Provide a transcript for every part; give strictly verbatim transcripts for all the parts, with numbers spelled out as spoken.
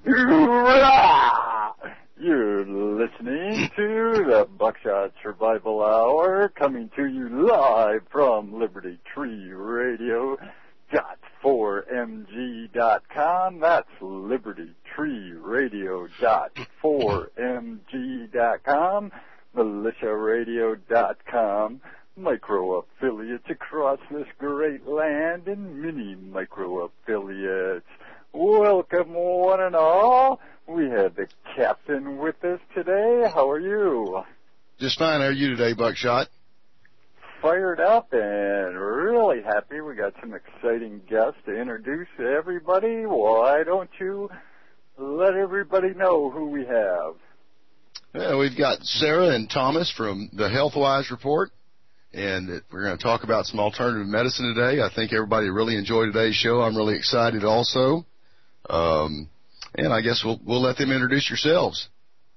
You're listening to the Buckshot Survival Hour, coming to you live from Liberty Tree Radio dot four M G dot com. That's Liberty Tree Radio dot four M G dot com, Militia Radio dot com, micro affiliates across this great land, and many micro affiliates. Welcome, one and all. We have the captain with us today. How are you? Just fine. How are you today, Buckshot? Fired up and really happy. We got some exciting guests to introduce to everybody. Why don't you let everybody know who we have? Yeah, we've got Sarah and Thomas from the HealthWise Report, and we're going to talk about some alternative medicine today. I think everybody really enjoyed today's show. I'm really excited also. Um, and I guess we'll we'll let them introduce yourselves.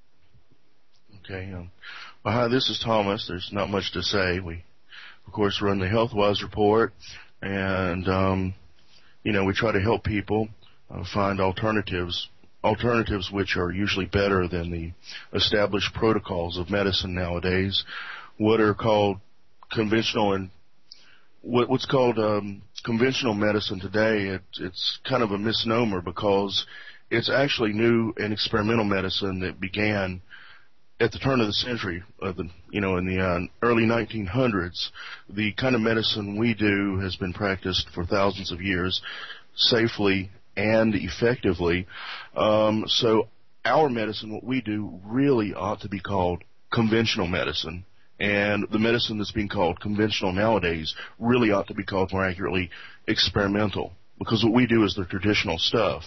Okay. Um, well, hi, this is Thomas. There's not much to say. We, of course, run the HealthWise Report, and, um, you know, we try to help people uh, find alternatives, alternatives which are usually better than the established protocols of medicine nowadays, what are called conventional and what, what's called um, conventional medicine today. It, it's kind of a misnomer because it's actually new and experimental medicine that began at the turn of the century, of the, you know, in the uh, early nineteen hundreds. The kind of medicine we do has been practiced for thousands of years, safely and effectively. Um, so our medicine, what we do, really ought to be called conventional medicine. And the medicine that's being called conventional nowadays really ought to be called, more accurately, experimental, because what we do is the traditional stuff.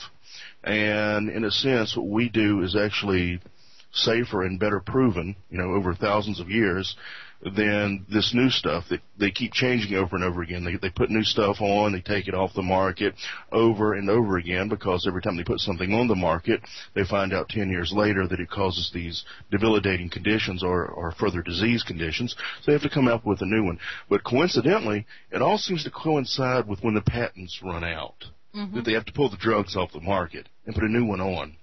And in a sense, what we do is actually safer and better proven, you know, over thousands of years than this new stuff that they keep changing over and over again. They, they put new stuff on, they take it off the market over and over again, because every time they put something on the market, they find out ten years later that it causes these debilitating conditions or, or further disease conditions. So they have to come up with a new one. But coincidentally, it all seems to coincide with when the patents run out, mm-hmm. that they have to pull the drugs off the market and put a new one on.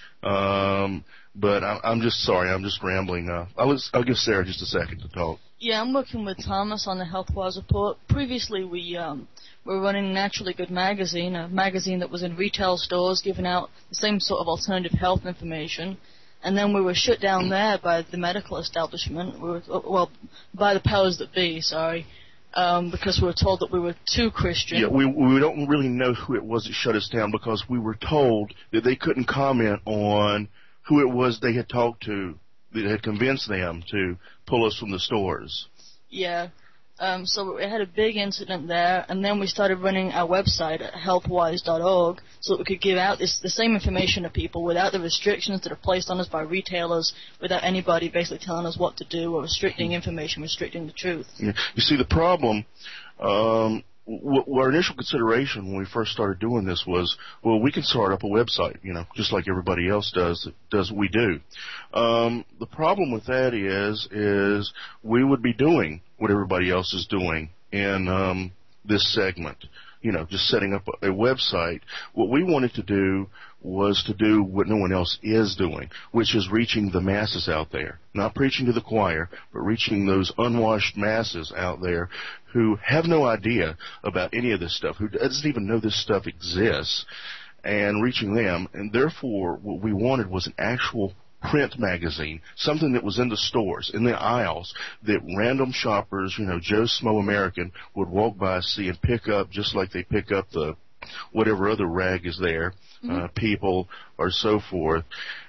Um, but I, I'm just sorry, I'm just rambling. Uh, I'll, I'll give Sarah just a second to talk. Yeah, I'm working with Thomas on the HealthWise Report. Previously, we um, were running Naturally Good magazine, a magazine that was in retail stores giving out the same sort of alternative health information. And then we were shut down there by the medical establishment, we were, well, by the powers that be, sorry. Um, because we were told that we were too Christian. Yeah, we we don't really know who it was that shut us down, because we were told that they couldn't comment on who it was they had talked to that had convinced them to pull us from the stores. Yeah. Um, so we had a big incident there, and then we started running our website at healthwise dot org so that we could give out this, the same information to people without the restrictions that are placed on us by retailers, without anybody basically telling us what to do or restricting information, restricting the truth. Yeah. You see, the problem, um, w- our initial consideration when we first started doing this was, well, we can start up a website, you know, just like everybody else does that does what we do. Um, the problem with that is, is we would be doing what everybody else is doing in um, this segment, you know, just setting up a, a website. What we wanted to do was to do what no one else is doing, which is reaching the masses out there, not preaching to the choir, but reaching those unwashed masses out there who have no idea about any of this stuff, who doesn't even know this stuff exists, and reaching them. And therefore, what we wanted was an actual print magazine, something that was in the stores, in the aisles, that random shoppers, you know, Joe Smo American, would walk by, see, and pick up, just like they pick up the whatever other rag is there, mm-hmm. uh, People, or so forth.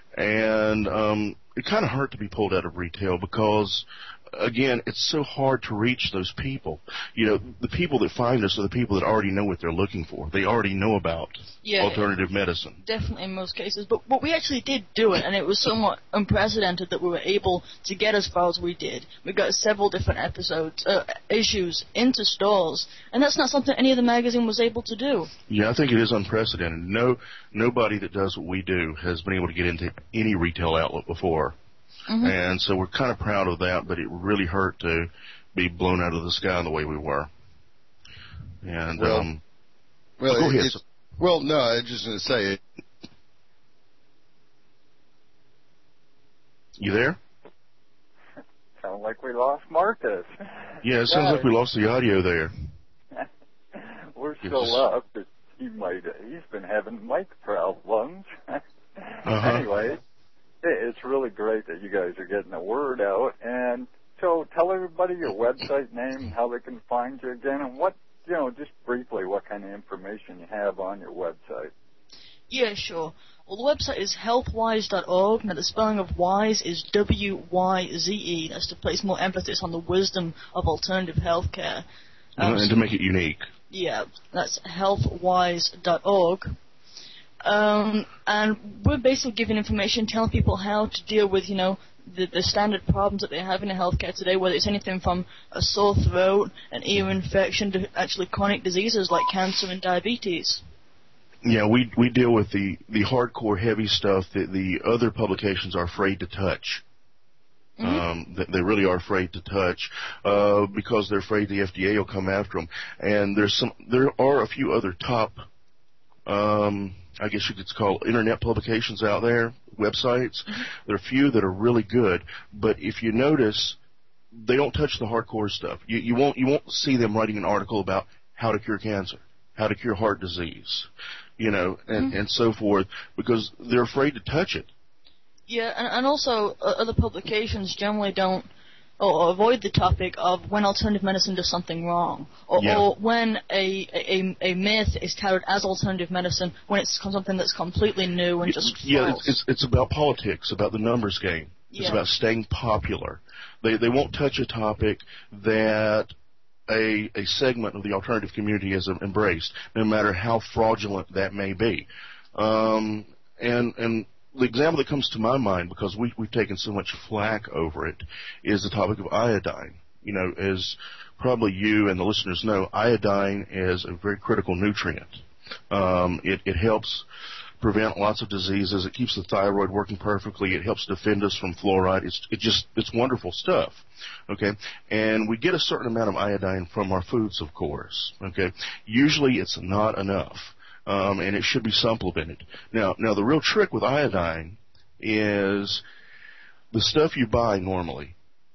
And um, it kind of hurt to be pulled out of retail because, again, it's so hard to reach those people. You know, the people that find us are the people that already know what they're looking for. They already know about yeah, alternative medicine. Definitely in most cases. But, but we actually did do it, and it was somewhat unprecedented that we were able to get as far as we did. We got several different episodes, uh, issues into stores, and that's not something any of the magazine was able to do. Yeah, I think it is unprecedented. No, nobody that does what we do has been able to get into any retail outlet before. Mm-hmm. And so we're kind of proud of that, but it really hurt to be blown out of the sky the way we were. And, well, um, well, oh, go ahead. Well, no, I was just going to say, You there? Sound like we lost Marcus. Yeah, it sounds yeah. like we lost the audio there. We're still up. But he might. He's been having mic problems. uh-huh. Anyway, it's really great that you guys are getting the word out. And so, tell everybody your website name, how they can find you again, and what you know, just briefly, what kind of information you have on your website. Yeah, sure. Well, the website is healthwise dot org. Now, the spelling of wise is W Y Z E. That's to place more emphasis on the wisdom of alternative healthcare. Um, and to make it unique. Yeah, that's healthwise dot org. Um, and we're basically giving information, telling people how to deal with, you know, the, the standard problems that they have in the healthcare today, whether it's anything from a sore throat, an ear infection, to actually chronic diseases like cancer and diabetes. Yeah, we we deal with the, the hardcore heavy stuff that the other publications are afraid to touch. Mm-hmm. Um, that they really are afraid to touch uh, because they're afraid the F D A will come after them. And there's some, there are a few other top, um, I guess you could call internet publications out there, websites. Mm-hmm. There are a few that are really good, but if you notice, they don't touch the hardcore stuff. You, you won't you won't see them writing an article about how to cure cancer, how to cure heart disease, you know, and, mm-hmm. and so forth, because they're afraid to touch it. Yeah, and, and also uh, other publications generally don't or avoid the topic of when alternative medicine does something wrong, or, yeah. or when a, a a myth is touted as alternative medicine when it's something that's completely new and just yeah, false. it's, it's it's about politics, about the numbers game. It's yeah. about staying popular. They they won't touch a topic that a a segment of the alternative community has embraced, no matter how fraudulent that may be. Um, and and the example that comes to my mind, because we, we've taken so much flack over it, is the topic of iodine. You know, as probably you and the listeners know, iodine is a very critical nutrient. Um, it, it helps prevent lots of diseases. It keeps the thyroid working perfectly. It helps defend us from fluoride. It's it just it's wonderful stuff. Okay, and we get a certain amount of iodine from our foods, of course. Okay, usually it's not enough. Um, and it should be supplemented. Now, now the real trick with iodine is the stuff you buy normally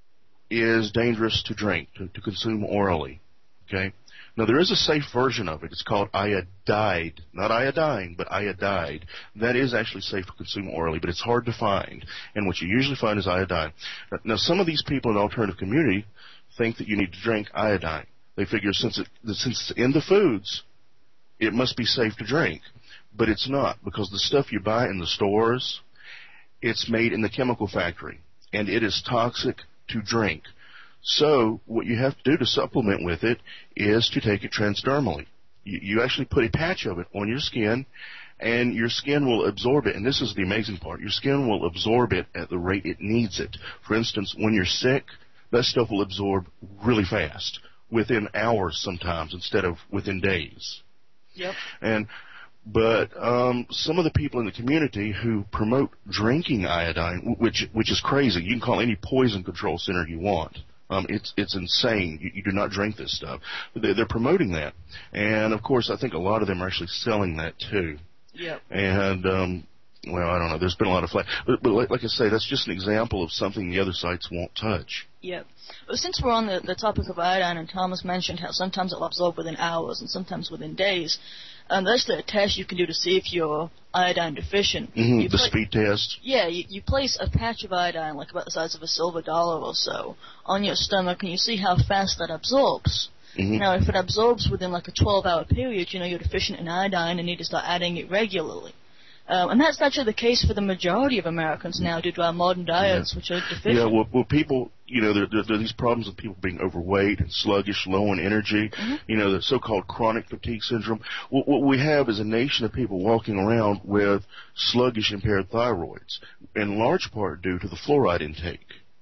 is dangerous to drink, to, to consume orally. Okay. Now there is a safe version of it. It's called iodide, not iodine, but iodide. That is actually safe to consume orally, but it's hard to find. And what you usually find is iodine. Now, now some of these people in the alternative community think that you need to drink iodine. They figure since it since it's in the foods, it must be safe to drink, but it's not, because the stuff you buy in the stores, it's made in the chemical factory, and it is toxic to drink. So what you have to do to supplement with it is to take it transdermally. You, you actually put a patch of it on your skin, and your skin will absorb it, and this is the amazing part. Your skin will absorb it at the rate it needs it. For instance, when you're sick, that stuff will absorb really fast, within hours sometimes, instead of within days. Yep. And but um, some of the people in the community who promote drinking iodine, which which is crazy. You can call any poison control center you want. Um, it's it's insane. You, you do not drink this stuff. But they, they're promoting that, and of course, I think a lot of them are actually selling that too. Yep. And um, well, I don't know. There's been a lot of flack, but, but like, like I say, that's just an example of something the other sites won't touch. Yep. Well, since we're on the, the topic of iodine, and Thomas mentioned how sometimes it'll absorb within hours and sometimes within days, um, that's the test you can do to see if you're iodine deficient. Mm-hmm, you the pla- speed test. Yeah, you, you place a patch of iodine, like about the size of a silver dollar or so, on your stomach, and you see how fast that absorbs. Mm-hmm. Now, if it absorbs within like a twelve-hour period, you know you're deficient in iodine and need to start adding it regularly. Um, and that's actually the case for the majority of Americans now due to our modern diets, yeah. which are deficient. Yeah, well, well people, you know, there, there, there are these problems of people being overweight and sluggish, low in energy, mm-hmm. you know, the so-called chronic fatigue syndrome. What, what we have is a nation of people walking around with sluggish, impaired thyroids, in large part due to the fluoride intake.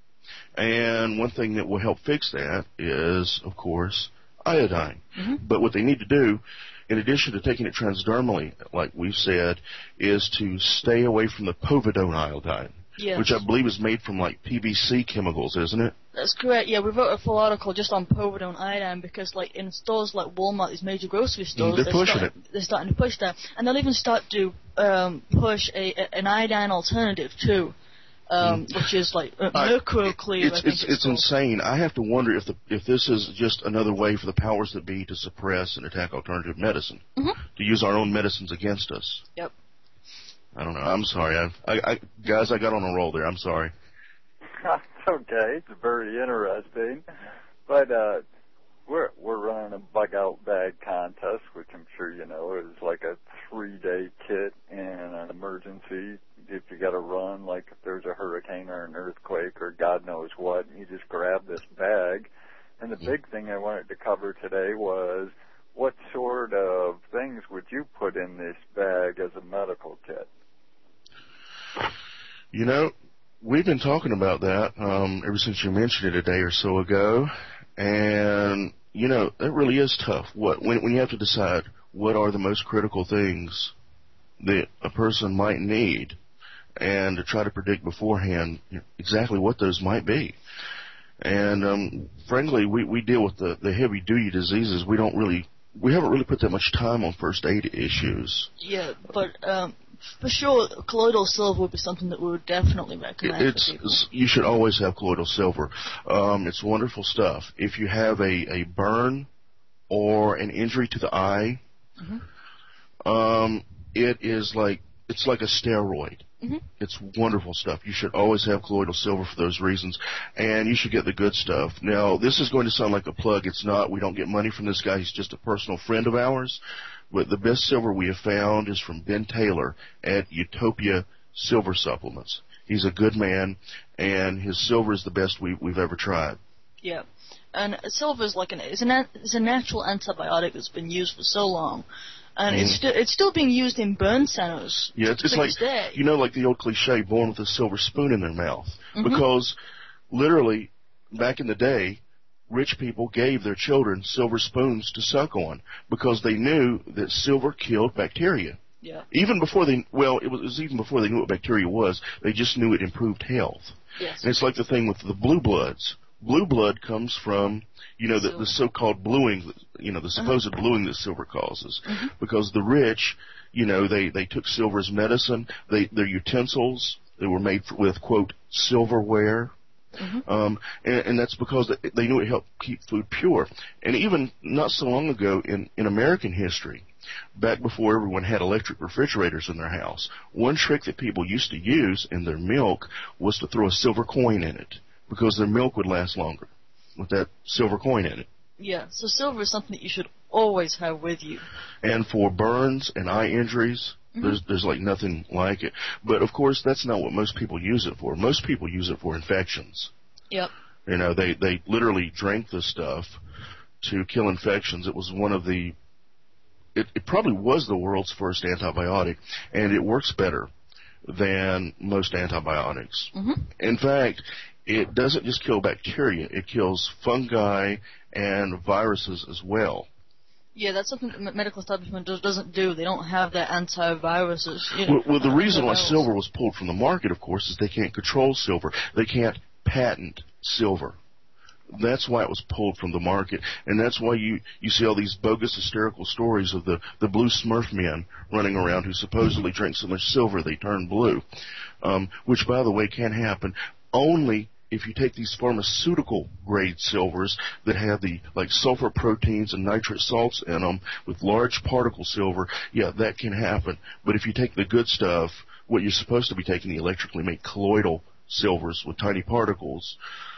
And one thing that will help fix that is, of course, iodine. Mm-hmm. But what they need to do, in addition to taking it transdermally, like we've said, is to stay away from the povidone iodine, yes. which I believe is made from like P V C chemicals, isn't it? That's correct. Yeah, we wrote a full article just on povidone iodine because, like, in stores like Walmart, these major grocery stores, they're, they're pushing starting, it. They're starting to push that, and they'll even start to um, push a, a, an iodine alternative too. um, mm. which is like uh, Mercuroclear. It's I think it's, it's, it's insane. I have to wonder if the if this is just another way for the powers that be to suppress and attack alternative medicine, mm-hmm. to use our own medicines against us. Yep. I don't know. I'm sorry. I, I, I guys, I got on a roll there. I'm sorry. That's okay. It's very interesting, but uh, we're we're running a bug out bag contest, which I'm sure you know is like a three day kit and an emergency. If you got to run, like if there's a hurricane or an earthquake or God knows what, you just grab this bag. And the big thing I wanted to cover today was what sort of things would you put in this bag as a medical kit? You know, we've been talking about that um, ever since you mentioned it a day or so ago, and you know that really is tough. What when when you have to decide what are the most critical things that a person might need, and to try to predict beforehand exactly what those might be. And um, frankly, we we deal with the the heavy duty diseases. We don't really we haven't really put that much time on first aid issues. Yeah, but um, for sure, colloidal silver would be something that we would definitely recommend. It's, for people. it's you should always have colloidal silver. Um, it's wonderful stuff. If you have a, a burn or an injury to the eye, mm-hmm. um, it is like it's like a steroid. Mm-hmm. It's wonderful stuff. You should always have colloidal silver for those reasons, and you should get the good stuff. Now, this is going to sound like a plug. It's not. We don't get money from this guy. He's just a personal friend of ours. But the best silver we have found is from Ben Taylor at Utopia Silver Supplements. He's a good man, and his silver is the best we, we've ever tried. Yeah, and silver is like an it's a it's a natural antibiotic that's been used for so long. And mm. it's, sti- it's still being used in burn centers. Yeah, it's, it's like, you know, like the old cliche, born with a silver spoon in their mouth. Mm-hmm. Because, literally, back in the day, rich people gave their children silver spoons to suck on because they knew that silver killed bacteria. Yeah. Even before they, well, it was, it was even before they knew what bacteria was, they just knew it improved health. Yes. And it's like the thing with the blue bloods. Blue blood comes from, you know, the, the so-called bluing, you know, the supposed uh-huh. bluing that silver causes. Mm-hmm. Because the rich, you know, they, they took silver as medicine. They, their utensils, they were made for, with, quote, silverware. Mm-hmm. Um, and, and that's because they, they knew it helped keep food pure. And even not so long ago in, in American history, back before everyone had electric refrigerators in their house, one trick that people used to use in their milk was to throw a silver coin in it, because their milk would last longer with that silver coin in it. Yeah, so silver is something that you should always have with you. And for burns and eye injuries, mm-hmm. there's there's like nothing like it. But of course, that's not what most people use it for. Most people use it for infections. Yep. You know, they they literally drank this stuff to kill infections. It was one of the, it, it probably was the world's first antibiotic, and it works better than most antibiotics. Mm-hmm. In fact, it doesn't just kill bacteria, it kills fungi and viruses as well. Yeah, that's something that the medical establishment does, doesn't do. They don't have their antiviruses. You know, well, well, the uh, reason why else. silver was pulled from the market, of course, is they can't control silver. They can't patent silver. That's why it was pulled from the market, and that's why you, you see all these bogus hysterical stories of the, the blue Smurf men running around who supposedly drink so much silver they turn blue, um, which, by the way, can happen only if you take these pharmaceutical grade silvers that have the like sulfur proteins and nitrate salts in them with large particle silver. Yeah, that can happen. But if you take the good stuff, what you're supposed to be taking, the electrically made colloidal silvers with tiny particles,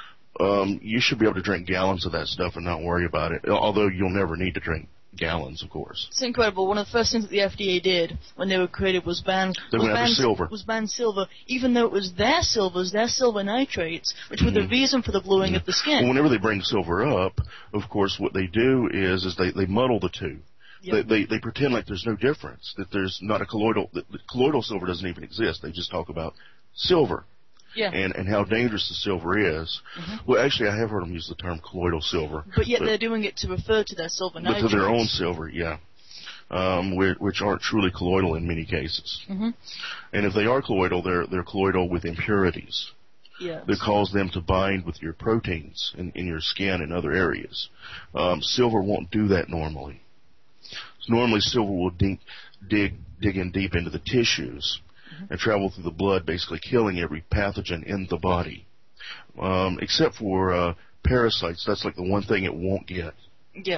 um, you should be able to drink gallons of that stuff and not worry about it. Although you'll never need to drink gallons, of course. It's incredible. One of the first things that the F D A did when they were created was ban they was went ban after silver. was ban silver, even though it was their silvers, their silver nitrates, which mm-hmm. were the reason for the bluing mm-hmm. of the skin. Well, whenever they bring silver up, of course, what they do is is they, they muddle the two. Yep. They, they they pretend like there's no difference, that there's not a colloidal, that colloidal silver doesn't even exist. They just talk about silver. Yeah. And, and how dangerous the silver is. Mm-hmm. Well, actually, I have heard them use the term colloidal silver. But yet but, they're doing it to refer to their silver nitrates. But to their own silver, yeah. Um, which aren't truly colloidal in many cases. Mm-hmm. And if they are colloidal, they're, they're colloidal with impurities. Yes. That cause them to bind with your proteins in, in your skin and other areas. Um, silver won't do that normally. Normally, silver will dig, dig, dig in deep into the tissues. mm-hmm. and travel through the blood, basically killing every pathogen in the body. Um, except for uh, parasites, that's like the one thing it won't get. Yeah.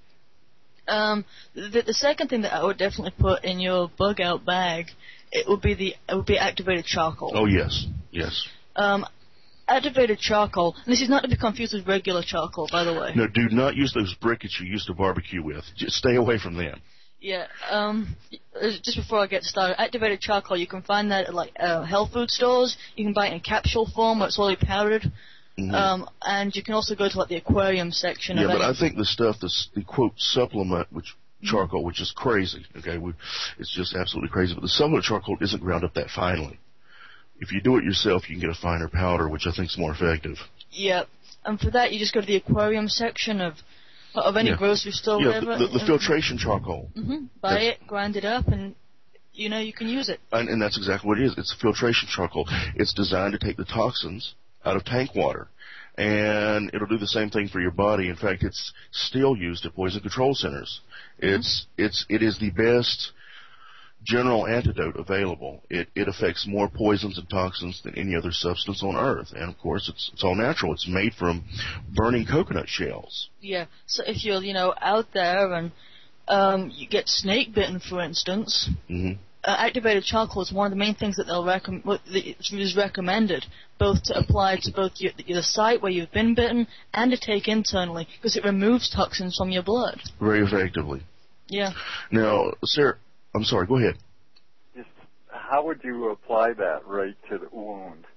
Um, the, the second thing that I would definitely put in your bug out bag, it would be the it would be activated charcoal. Oh yes, yes. Um, activated charcoal. And this is not to be confused with regular charcoal, by the way. No, do not use those briquettes you used to barbecue with. Just stay away from them. Yeah. Um, just before I get started, activated charcoal, you can find that at like uh, health food stores. You can buy it in capsule form, where it's already powdered. Mm-hmm. Um, and you can also go to like the aquarium section. Yeah, of but any- I think the stuff, the, the quote supplement, which charcoal, mm-hmm. which is crazy. Okay, we, it's just absolutely crazy. But the supplement charcoal isn't ground up that finely. If you do it yourself, you can get a finer powder, which I think is more effective. Yeah, and for that you just go to the aquarium section of of any yeah. grocery store. Yeah, whatever, the, the, the filtration charcoal. Mm-hmm. Buy that's, it, grind it up, and you know you can use it. And, and that's exactly what it is. It's a filtration charcoal. It's designed to take the toxins out of tank water, and it'll do the same thing for your body. In fact, it's still used at poison control centers. Mm-hmm. It's it's it is the best general antidote available. It it affects more poisons and toxins than any other substance on Earth, and of course, it's it's all natural. It's made from burning coconut shells. Yeah. So if you're you know out there and um, you get snake bitten, for instance. Mm-hmm. Uh, activated charcoal is one of the main things that they'll recommend. Is recommended both to apply to both your, the site where you've been bitten and to take internally because it removes toxins from your blood. Very effectively. Yeah. Now, Sarah, I'm sorry. Go ahead. Just how would you apply that right to the wound?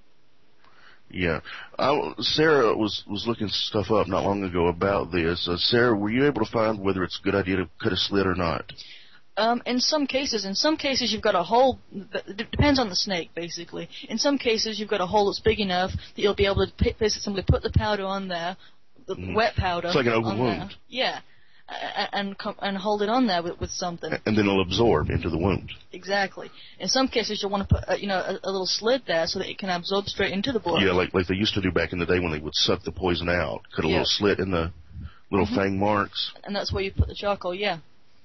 Yeah, I, Sarah was was looking stuff up not long ago about this. Uh, Sarah, were you able to find whether it's a good idea to cut a slit or not? Um, in some cases, in some cases you've got a hole. It depends on the snake, basically. In some cases, you've got a hole that's big enough that you'll be able to p- basically simply put the powder on there, the mm. wet powder. It's like an open on wound. There. Yeah, and and, and hold it on there with, with something. And then it'll absorb into the wound. Exactly. In some cases, you'll want to put a, you know a, a little slit there so that it can absorb straight into the blood. Yeah, like like they used to do back in the day when they would suck the poison out. Cut a yeah. little slit in the little mm-hmm. fang marks. And that's where you put the charcoal. Yeah.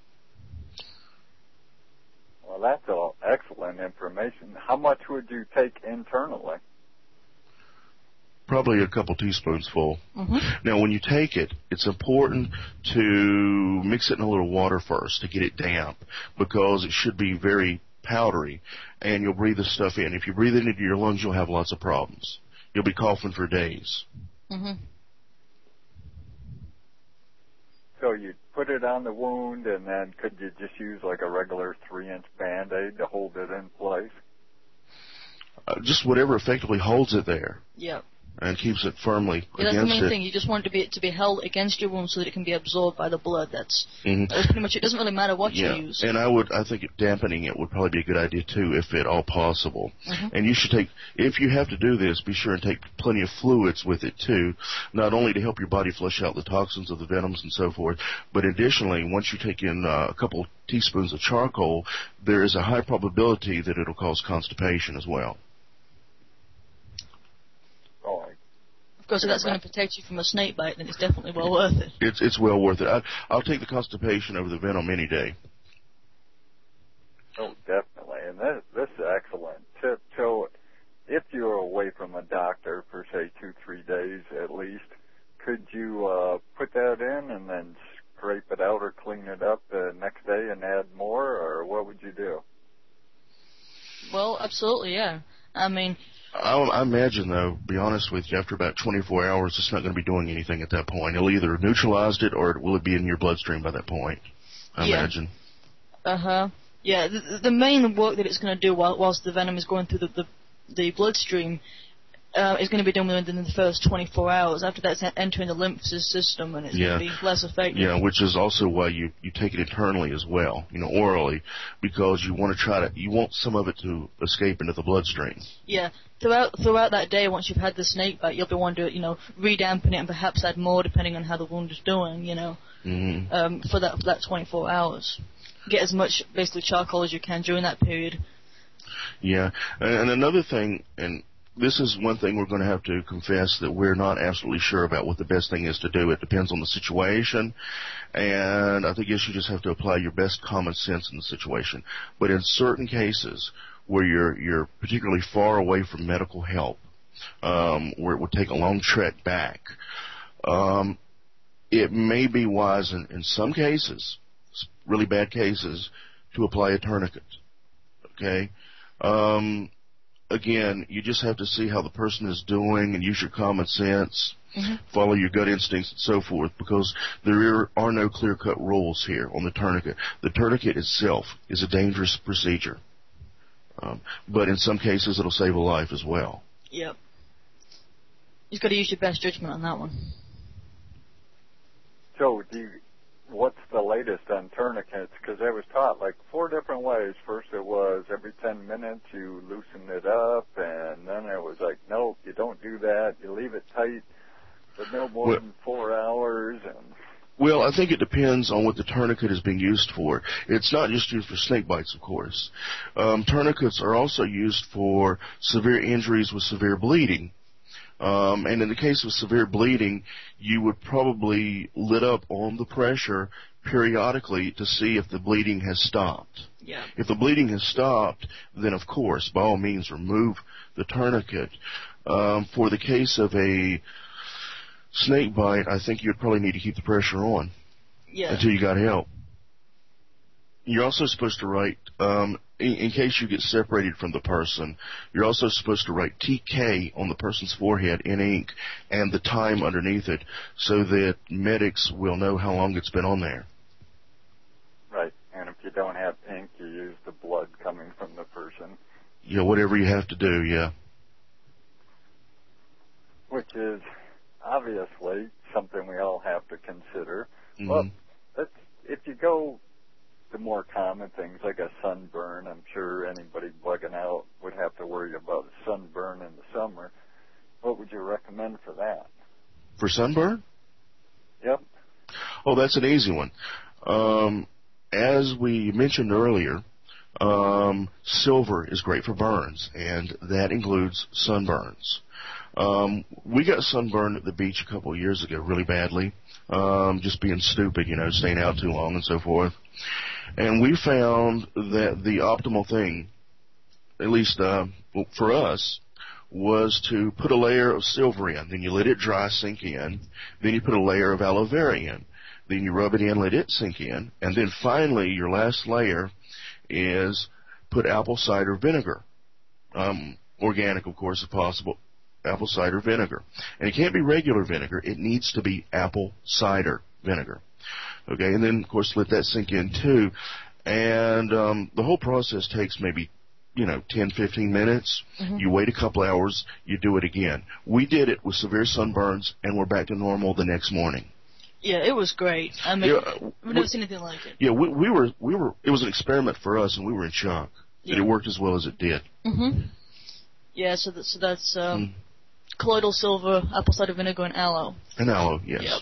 Well, that's all excellent information. How much would you take internally? Probably a couple teaspoons full. Mm-hmm. Now, when you take it, it's important to mix it in a little water first to get it damp because it should be very powdery, and you'll breathe the stuff in. If you breathe it into your lungs, you'll have lots of problems. You'll be coughing for days. Mm-hmm. So you'd put it on the wound, and then could you just use like a regular three-inch Band-Aid to hold it in place? Uh, just whatever effectively holds it there. Yeah. And keeps it firmly yeah, against it. That's the main thing. You just want it to be to be held against your wound so that it can be absorbed by the blood. That's, mm-hmm. that's pretty much it. Doesn't really matter what yeah. you use. And I would, I think dampening it would probably be a good idea too, if at all possible. Mm-hmm. And you should take, if you have to do this, be sure and take plenty of fluids with it too, not only to help your body flush out the toxins of the venoms and so forth, but additionally, once you take in uh, a couple teaspoons of charcoal, there is a high probability that it'll cause constipation as well. Of course, if that's going to protect you from a snake bite, then it's definitely well worth it. It's it's well worth it. I, I'll take the constipation over the venom any day. Oh, definitely. And this, this is an excellent tip. So if you're away from a doctor for, say, two, three days at least, could you uh, put that in and then scrape it out or clean it up the next day and add more, or what would you do? Well, absolutely, yeah. I mean... I, I imagine, though, be honest with you, after about twenty-four hours, it's not going to be doing anything at that point. It'll either neutralized it or will it be in your bloodstream by that point, I yeah. imagine. Uh-huh. Yeah, the, the main work that it's going to do while, whilst the venom is going through the, the, the bloodstream uh, is going to be done within the first twenty-four hours. After that, it's entering the lymph system, and it's yeah. going to be less effective. Yeah, which is also why you, you take it internally as well, you know, orally, because you want to try to, you want some of it to escape into the bloodstream. Yeah. Throughout throughout that day, once you've had the snake bite, you'll be wanting to, you know, re-dampen it and perhaps add more depending on how the wound is doing, you know, mm-hmm. um, for that for that twenty-four hours. Get as much, basically, charcoal as you can during that period. Yeah, and, and another thing, and this is one thing we're going to have to confess that we're not absolutely sure about what the best thing is to do. It depends on the situation, and I think you should just have to apply your best common sense in the situation. But in certain cases, where you're you're particularly far away from medical help, um, where it would take a long trek back, um, it may be wise in, in some cases, really bad cases, to apply a tourniquet. Okay? Um, again, you just have to see how the person is doing and use your common sense, mm-hmm. follow your gut instincts and so forth, because there are no clear-cut rules here on the tourniquet. The tourniquet itself is a dangerous procedure, um, but in some cases it'll save a life as well. Yep. You've got to use your best judgment on that one. So, do you, what's the latest on tourniquets? Because I was taught like four different ways. First it was every ten minutes you loosen it up, and then it was like, nope, you don't do that. You leave it tight for no more well, than four hours. And well, I think it depends on what the tourniquet is being used for. It's not just used for snake bites, of course. Um, tourniquets are also used for severe injuries with severe bleeding. Um, and in the case of severe bleeding, you would probably let up on the pressure periodically to see if the bleeding has stopped. Yeah. If the bleeding has stopped, then of course, by all means, remove the tourniquet. Um, for the case of a snake bite, I think you'd probably need to keep the pressure on yeah. until you got help. You're also supposed to write, um, in, in case you get separated from the person, you're also supposed to write T K on the person's forehead in ink and the time underneath it so that medics will know how long it's been on there. Right. And if you don't have ink, you use the blood coming from the person. Yeah, whatever you have to do, yeah. Which is obviously something we all have to consider. Mm-hmm. Well, let's, if you go the more common things like a sunburn, I'm sure anybody bugging out would have to worry about a sunburn in the summer. What would you recommend for that? For sunburn? Yep. Oh, that's an easy one. Um, as we mentioned earlier, um, silver is great for burns, and that includes sunburns. Um, we got sunburned at the beach a couple of years ago really badly, um, just being stupid, you know, staying out too long and so forth. And we found that the optimal thing, at least uh, for us, was to put a layer of silver in. Then you let it dry, sink in. Then you put a layer of aloe vera in. Then you rub it in, let it sink in. And then finally, your last layer is put apple cider vinegar. Um, organic, of course, if possible. Apple cider vinegar. And it can't be regular vinegar. It needs to be apple cider vinegar. Okay, and then, of course, let that sink in, too. And um, the whole process takes maybe, you know, ten, fifteen minutes. Mm-hmm. You wait a couple hours. You do it again. We did it with severe sunburns, and we're back to normal the next morning. Yeah, it was great. I mean, yeah, we've never we, seen anything like it. Yeah, we, we were, we were. It was an experiment for us, and we were in shock yeah. that it worked as well as it did. Mm-hmm. Yeah, so, that, so that's um, mm. colloidal silver, apple cider vinegar, and aloe. And aloe, yes. Yep.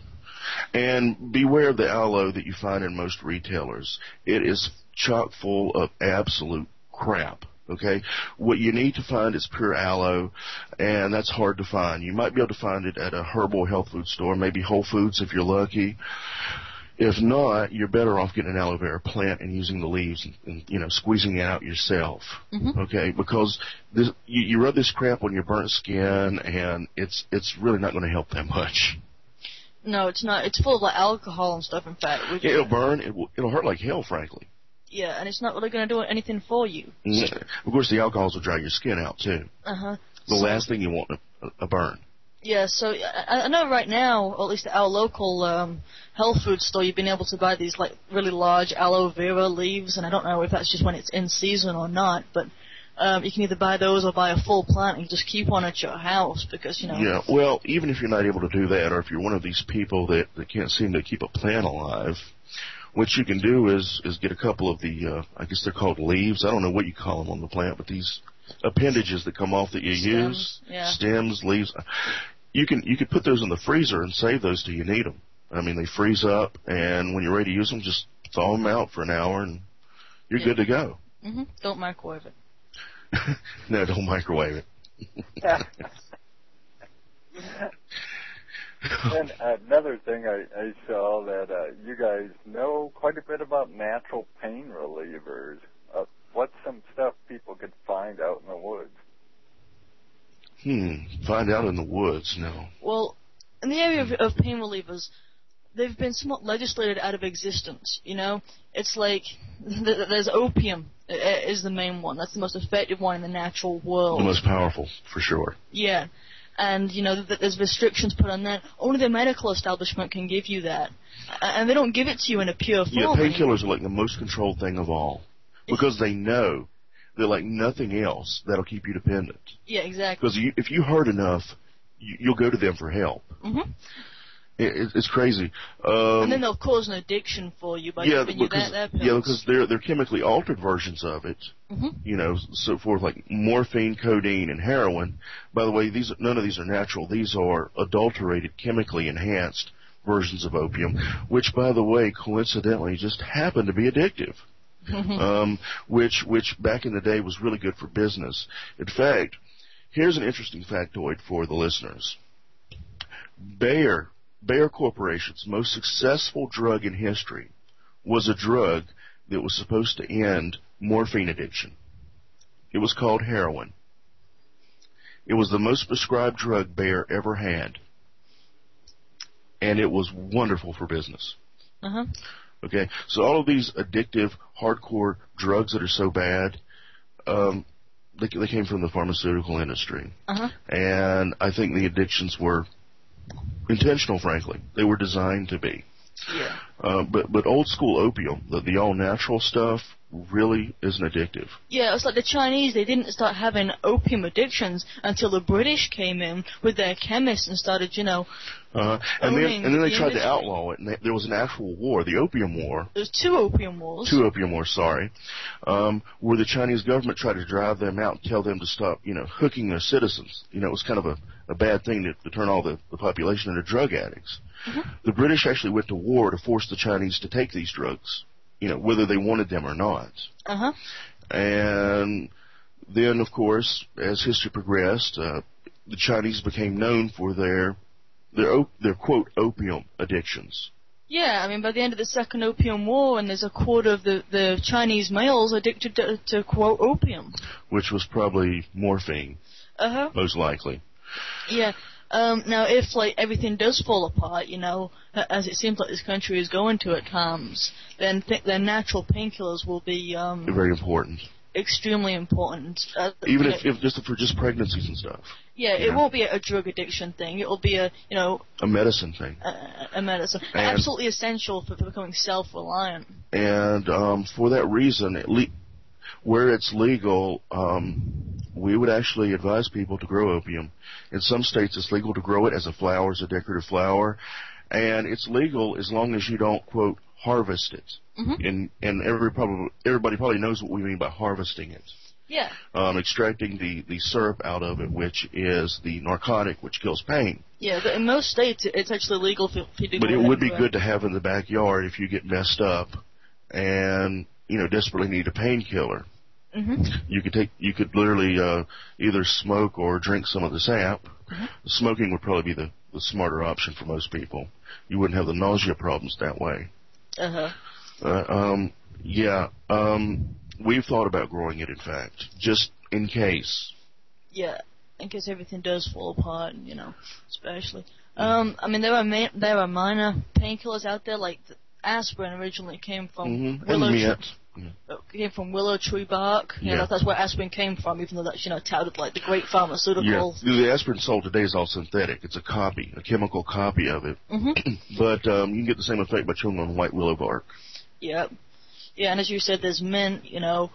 And beware of the aloe that you find in most retailers. It is chock full of absolute crap, okay? What you need to find is pure aloe, and that's hard to find. You might be able to find it at a herbal health food store, maybe Whole Foods if you're lucky. If not, you're better off getting an aloe vera plant and using the leaves and, and you know, squeezing it out yourself, mm-hmm. okay? Because this, you, you rub this crap on your burnt skin, and it's it's really not going to help that much. No, it's not. It's full of like alcohol and stuff. In fact, yeah, it'll burn. It will, it'll hurt like hell, frankly. Yeah, and it's not really going to do anything for you. Mm-hmm. Of course, the alcohols will dry your skin out too. Uh huh. The so, last thing you want a, a burn. Yeah, so I, I know right now, or at least at our local um, health food store, you've been able to buy these like really large aloe vera leaves, and I don't know if that's just when it's in season or not, but. Um, you can either buy those or buy a full plant and just keep one at your house because, you know. Yeah, well, even if you're not able to do that, or if you're one of these people that, that can't seem to keep a plant alive, what you can do is, is get a couple of the, uh, I guess they're called leaves. I don't know what you call them on the plant, but these appendages that come off that you Stems, use, yeah. stems, leaves. You can you can put those in the freezer and save those till you need them. I mean, they freeze up, and when you're ready to use them, just thaw them out for an hour, and you're yeah. good to go. Mm-hmm. Don't microwave it. No, don't microwave it. And another thing I, I saw that uh, you guys know quite a bit about natural pain relievers. Uh, what's some stuff people could find out in the woods? Hmm, find out in the woods, no. Well, in the area of, of pain relievers, they've been somewhat legislated out of existence, you know? It's like, th- there's opium is the main one. That's the most effective one in the natural world. The most powerful, for sure. Yeah. And, you know, th- there's restrictions put on that. Only the medical establishment can give you that. And they don't give it to you in a pure form. Yeah, painkillers are like the most controlled thing of all. Because they know they're like nothing else that'll keep you dependent. Yeah, exactly. Because you, if you hurt enough, you, you'll go to them for help. Mm-hmm. It, it's crazy. Um, and then they'll cause an addiction for you by yeah, giving you because, that, that yeah, because they're they're chemically altered versions of it. Mm-hmm. You know, so forth like morphine, codeine, and heroin. By the way, these none of these are natural. These are adulterated, chemically enhanced versions of opium, which, by the way, coincidentally, just happen to be addictive. um, which which back in the day was really good for business. In fact, here's an interesting factoid for the listeners. Bayer, Bayer Corporation's most successful drug in history was a drug that was supposed to end morphine addiction. It was called heroin. It was the most prescribed drug Bayer ever had. And it was wonderful for business. Uh-huh. Okay, so all of these addictive, hardcore drugs that are so bad, um, they, they came from the pharmaceutical industry. Uh-huh. And I think the addictions were intentional, frankly. They were designed to be. Yeah. Uh, but but old school opium, the, the all natural stuff, really isn't addictive. Yeah, it's like the Chinese, they didn't start having opium addictions until the British came in with their chemists and started, you know, uh, and then and then they the tried industry. to outlaw it, and they, there was an actual war, the Opium War. There's two opium wars. Two opium wars, sorry, um, where the Chinese government tried to drive them out and tell them to stop, you know, hooking their citizens. You know, it was kind of a, a bad thing to, to turn all the, the population into drug addicts. Mm-hmm. The British actually went to war to force the Chinese to take these drugs, you know, whether they wanted them or not. Uh-huh. And then, of course, as history progressed, uh, the Chinese became known for their, their, op- their quote, opium addictions. Yeah, I mean, by the end of the Second Opium War, and there's a quarter of the, the Chinese males addicted to, to, quote, opium. Which was probably morphine, uh-huh. most likely. Yeah. Um, now, if, like, everything does fall apart, you know, as it seems like this country is going to at times, then th- then natural painkillers will be um, very important. Extremely important. Uh, Even if, know, if just for just pregnancies and stuff. Yeah, it know? won't be a, a drug addiction thing. It will be a, you know... A medicine thing. A, a medicine. And absolutely essential for, for becoming self-reliant. And um, for that reason, it le- where it's legal... Um, we would actually advise people to grow opium. In some states, it's legal to grow it as a flower, as a decorative flower, and it's legal as long as you don't, quote, harvest it. Mm-hmm. And and every probably, everybody probably knows what we mean by harvesting it. Yeah. Um, extracting the, the syrup out of it, which is the narcotic which kills pain. Yeah, but in most states, it's actually legal for you to But go it would be grow. good to have in the backyard if you get messed up and, you know, desperately need a painkiller. Mm-hmm. You could take, you could literally uh, either smoke or drink some of the sap. Mm-hmm. Smoking would probably be the, the smarter option for most people. You wouldn't have the nausea problems that way. Uh-huh. Uh, um, yeah, um, we've thought about growing it, in fact, just in case. Yeah, in case everything does fall apart, you know, especially. Um, I mean, there are ma- there are minor painkillers out there, like the aspirin originally came from Mm-hmm. willow And tree. mint. Uh, came from willow tree bark. You Yeah. know, that's where aspirin came from, even though that's, you know, touted like the great pharmaceutical. Yeah, the aspirin sold today is all synthetic. It's a copy, a chemical copy of it. Mm-hmm. But um, you can get the same effect by chewing on white willow bark. Yeah. Yeah, and as you said, there's mint, you know.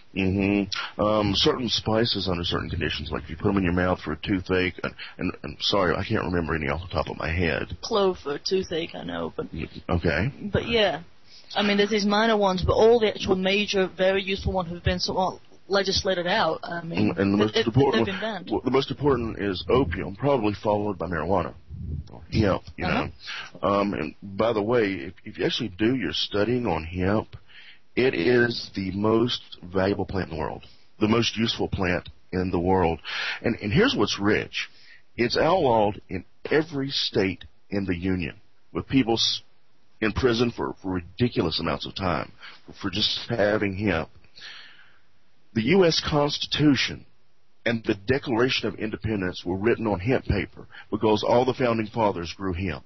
Mm-hmm. Um, certain spices under certain conditions, like if you put them in your mouth for a toothache, and, and, and sorry, I can't remember any off the top of my head. Clove for toothache, I know, but... Okay. But yeah. I mean, there's these minor ones, but all the actual major, very useful ones have been somewhat legislated out. I mean, And, and the most it, important, they've been banned. well, the most important is opium, probably followed by marijuana. Hemp, you Uh-huh. know. Um, and by the way, if, if you actually do your studying on hemp, it is the most valuable plant in the world, the most useful plant in the world. And, and here's what's rich. It's outlawed in every state in the union, with people in prison for, for ridiculous amounts of time for just having hemp. the U S Constitution and the Declaration of Independence were written on hemp paper because all the founding fathers grew hemp.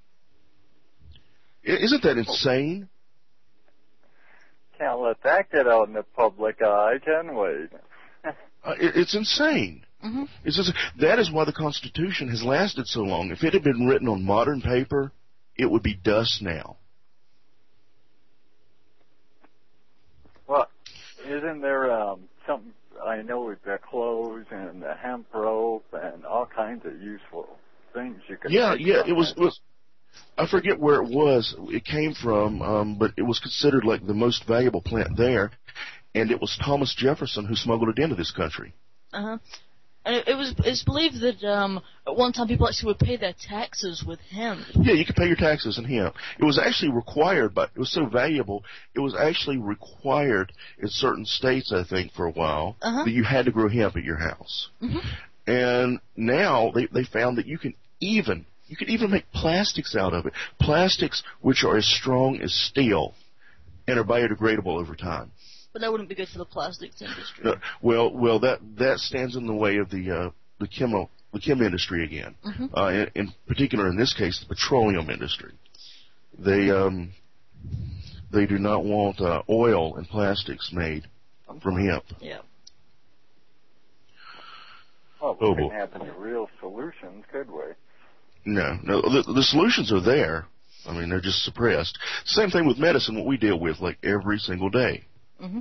Isn't that insane? Can't let that get out in the public eye, can we? uh, it, it's insane. Mm-hmm. It's just, that is why the Constitution has lasted so long. If it had been written on modern paper, it would be dust now. Well, isn't there um, something, I know with the clothes and the hemp rope and all kinds of useful things you could Yeah, make yeah, from it was, it was, I forget where it was, it came from, um, but it was considered like the most valuable plant there, and it was Thomas Jefferson who smuggled it into this country. Uh-huh. And it, it was it's believed that um, at one time people actually would pay their taxes with hemp. Yeah, you could pay your taxes in hemp. It was actually required, but it was so valuable, it was actually required in certain states, I think, for a while, uh-huh. that you had to grow hemp at your house. Mm-hmm. And now they, they found that you can even, you can even make plastics out of it. Plastics which are as strong as steel and are biodegradable over time. But that wouldn't be good for the plastics industry. No, well, well, that that stands in the way of the uh, the chemo the chem industry again. Mm-hmm. Uh, in, in particular, in this case, the petroleum industry. They um, they do not want uh, oil and plastics made from hemp. Yeah. Well, we Oh, couldn't boy. have any real solutions, could we? No, no, the, the solutions are there. I mean, they're just suppressed. Same thing with medicine, what we deal with like every single day. Mm-hmm.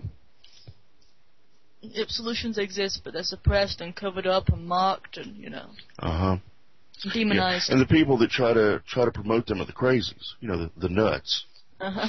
If solutions exist, but they're suppressed and covered up and mocked and, you know, Uh-huh. demonized. Yeah. And the people that try to try to promote them are the crazies, you know, the, the nuts. Uh-huh.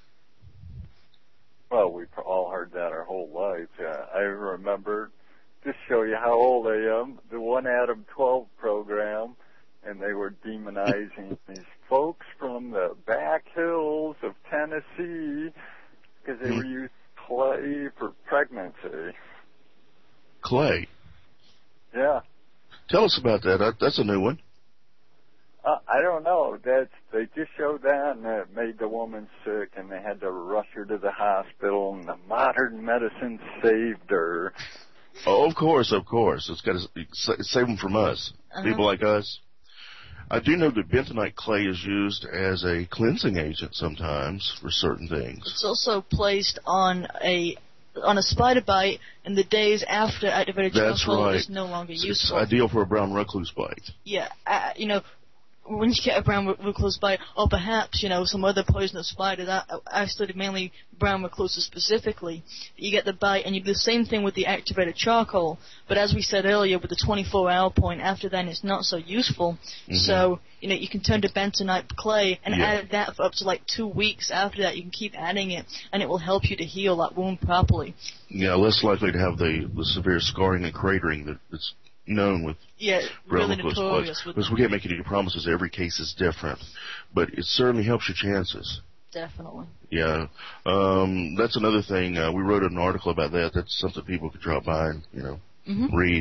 Well, we've all heard that our whole lives. Uh, I remember, just show you how old I am, the One Adam twelve program, and they were demonizing these folks from the back hills of Tennessee because they Hmm. were using clay for pregnancy. Clay. Yeah. Tell us about that. that that's a new one. Uh, I don't know. That's they just showed that, and it made the woman sick, and they had to rush her to the hospital, and the modern medicine saved her. Oh, of course, of course. It's got to save them from us, Uh-huh. people like us. I do know that bentonite clay is used as a cleansing agent sometimes for certain things. It's also placed on a on a spider bite in the days after activated That's charcoal right. is no longer It's, useful. it's ideal for a brown recluse bite. Yeah, uh, you know, when you get a brown recluse bite, or perhaps, you know, some other poisonous spider, that, I studied mainly brown recluses specifically, you get the bite, and you do the same thing with the activated charcoal, but as we said earlier, with the twenty-four hour point, after then it's not so useful, Mm-hmm. so, you know, you can turn to bentonite clay and Yeah. add that for up to like two weeks after that, you can keep adding it, and it will help you to heal that wound properly. Yeah, less likely to have the, the severe scarring and cratering that, that's known with Yeah, brown really recluse notorious bites. with Because we can't make any promises. Every case is different. But it certainly helps your chances. definitely. Yeah. Um, that's another thing. Uh, we wrote an article about that. That's something people could drop by and, you know, Mm-hmm. read.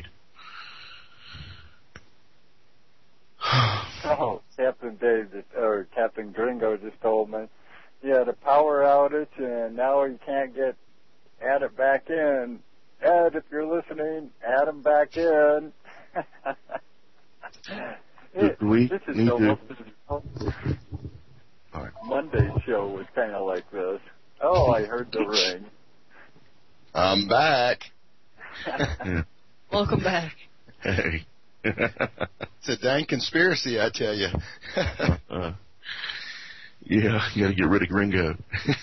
Oh, Captain Dave, just, or Captain Gringo just told me he had a power outage, and now he can't get add it back in. Ed, if you're listening, add him back in. Do we this is need almost All right. Monday's show was kind of like this. Oh, I heard the ring. I'm back. Yeah. Welcome back. Hey. It's a dang conspiracy, I tell you. uh, yeah, you got to get rid of Gringo.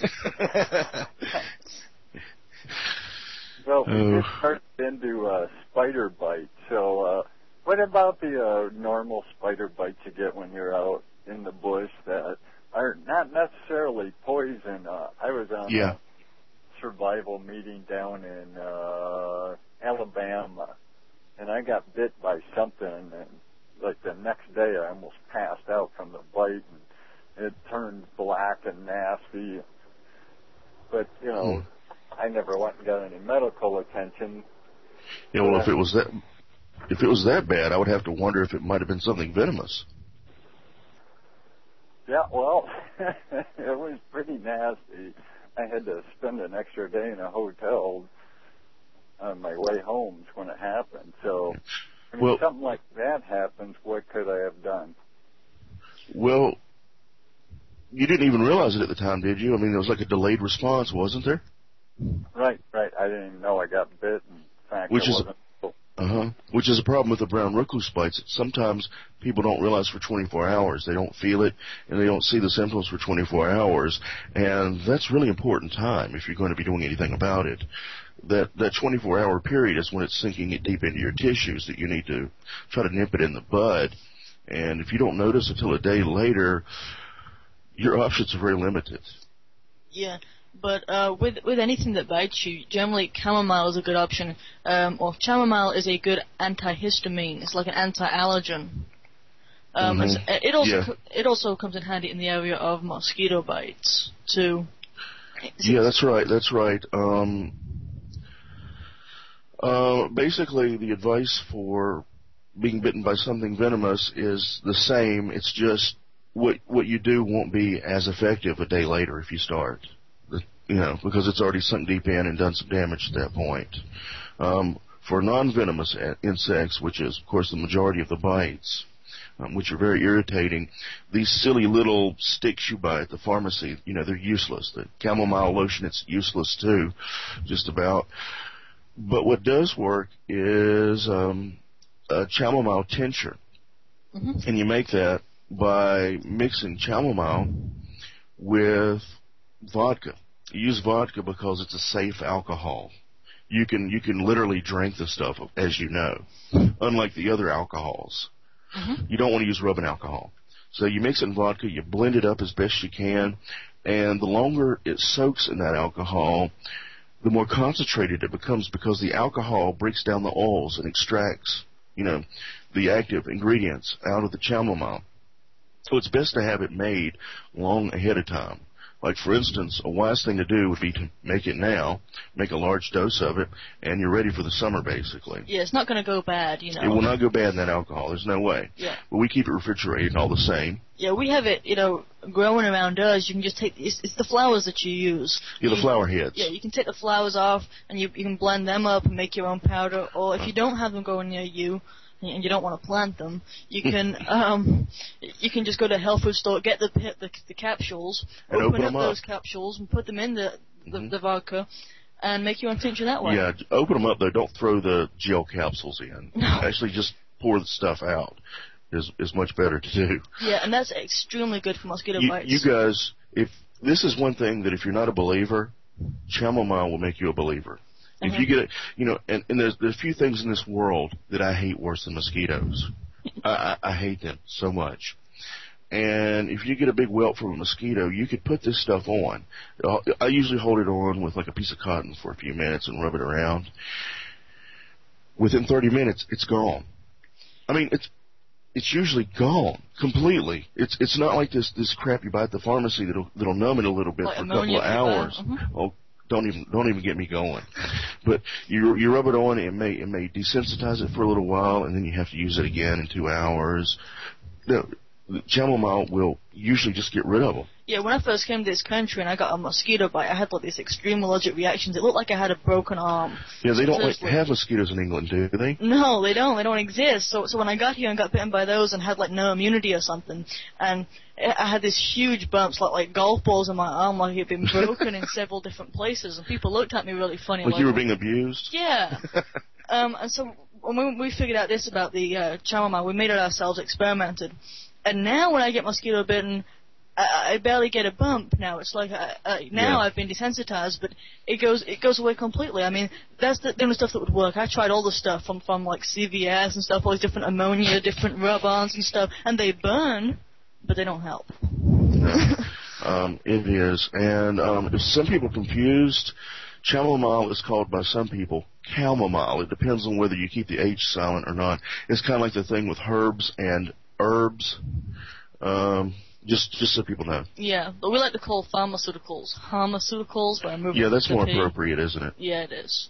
Well, we Oh. just started into uh, spider bites. So, uh, what about the uh, normal spider bites you get when you're out in the bush that are not necessarily poison? Uh, I was on Yeah. a survival meeting down in uh, Alabama, and I got bit by something, and like the next day I almost passed out from the bite, and it turned black and nasty. But, you know, Hmm. I never went and got any medical attention. Yeah, well, if it was that, if it was that bad, I would have to wonder if it might have been something venomous. Yeah, well, it was pretty nasty. I had to spend an extra day in a hotel on my way home is when it happened. So, I mean, well, something like that happens, what could I have done? Well, you didn't even realize it at the time, did you? I mean, there was like a delayed response, wasn't there? Right, right. I didn't even know I got bit. In fact, Which I is wasn't. uh-huh. Which is a problem with the brown recluse bites. Sometimes people don't realize for twenty-four hours. They don't feel it, and they don't see the symptoms for twenty-four hours. And that's really important time if you're going to be doing anything about it. That that twenty-four hour period is when it's sinking it deep into your tissues that you need to try to nip it in the bud. And if you don't notice until a day later, your options are very limited. Yeah. But uh, with with anything that bites you, generally chamomile is a good option. Um, or chamomile is a good antihistamine. It's like an anti-allergen. Um, Mm-hmm. It also yeah. co- it also comes in handy in the area of mosquito bites too. Yeah, that's right. That's right. Um, uh, basically, the advice for being bitten by something venomous is the same. It's just what what you do won't be as effective a day later if you start. You know, because it's already sunk deep in and done some damage at that point. Um, for non-venomous insects, which is, of course, the majority of the bites, um, which are very irritating, these silly little sticks you buy at the pharmacy, you know, they're useless. The chamomile lotion, it's useless too, just about. But what does work is um, a chamomile tincture. Mm-hmm. And you make that by mixing chamomile with vodka. You use vodka because it's a safe alcohol. You can you can literally drink the stuff, as you know, unlike the other alcohols. Mm-hmm. You don't want to use rubbing alcohol. So you mix it in vodka, you blend it up as best you can, and the longer it soaks in that alcohol, the more concentrated it becomes because the alcohol breaks down the oils and extracts, you know, the active ingredients out of the chamomile. So it's best to have it made long ahead of time. Like, for instance, a wise thing to do would be to make it now, make a large dose of it, and you're ready for the summer, basically. Yeah, it's not going to go bad, you know. It will not go bad in that alcohol. There's no way. Yeah. But we keep it refrigerated all the same. Yeah, we have it, you know, growing around us. You can just take, it's, it's the flowers that you use. Yeah, the you, flower heads. Yeah, you can take the flowers off, and you, you can blend them up and make your own powder. Or if you don't have them growing near you, and you don't want to plant them, you can um, you can just go to a health food store, get the the, the capsules, and open, open up, them up those capsules, and put them in the the, mm-hmm. the vodka, and make your own tincture that way. Yeah, open them up though. Don't throw the gel capsules in. No. Actually, just pour the stuff out. Is is much better to do. Yeah, and that's extremely good for mosquito you, bites. You guys, if this is one thing that if you're not a believer, chamomile will make you a believer. If Mm-hmm. you get it, you know, and, and there's, there's a few things in this world that I hate worse than mosquitoes. I, I, I hate them so much. And if you get a big welt from a mosquito, you could put this stuff on. I usually hold it on with like a piece of cotton for a few minutes and rub it around. Within thirty minutes, it's gone. I mean, it's it's usually gone completely. It's it's not like this this crap you buy at the pharmacy that'll that'll numb it a little bit like for a couple of hours. Mm-hmm. Oh, don't even don't even get me going. But you you rub it on, it may it may desensitize it for a little while, and then you have to use it again in two hours. No, chamomile will usually just get rid of them. Yeah, when I first came to this country and I got a mosquito bite, I had like these extreme allergic reactions. It looked like I had a broken arm. Yeah, they don't like, Seriously. have mosquitoes in England, do they? No, they don't. They don't exist. So, so when I got here and got bitten by those and had like no immunity or something, and I had these huge bumps, like like golf balls in my arm, like it had been broken in several different places, and people looked at me really funny. Like, like you were being abused? Yeah. um, and so when we figured out this about the uh, chamomile, we made it ourselves, experimented, and now when I get mosquito bitten, I, I barely get a bump now. It's like I, uh, now Yeah. I've been desensitized, but it goes it goes away completely. I mean, that's the, the only stuff that would work. I tried all the stuff from from like C V S and stuff, all these different ammonia, different rub-ons and stuff, and they burn, but they don't help. No. um, it is, and um, if some people confused, chamomile is called by some people chamomile. It depends on whether you keep the H silent or not. It's kind of like the thing with herbs and herbs. Um, Just, just so people know. Yeah, but we like to call pharmaceuticals pharmaceuticals. By moving Yeah, that's the more P. appropriate, isn't it? Yeah, it is.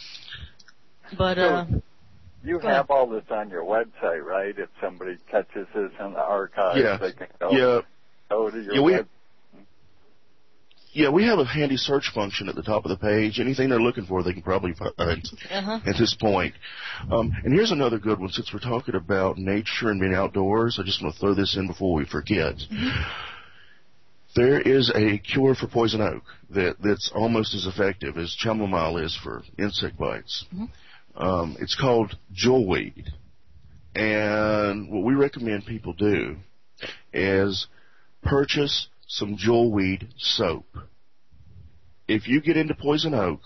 But So, uh, you go have ahead. all this on your website, right? If somebody catches this in the archives, Yeah. they can go, Yeah. go to your Yeah, we- website. Yeah, we have a handy search function at the top of the page. Anything they're looking for, they can probably find uh-huh. at this point. Um, and here's another good one. Since we're talking about nature and being outdoors, I just want to throw this in before we forget. Mm-hmm. There is a cure for poison oak that, that's almost as effective as chamomile is for insect bites. Mm-hmm. Um, it's called jewelweed. And what we recommend people do is purchase some jewelweed soap. If you get into poison oak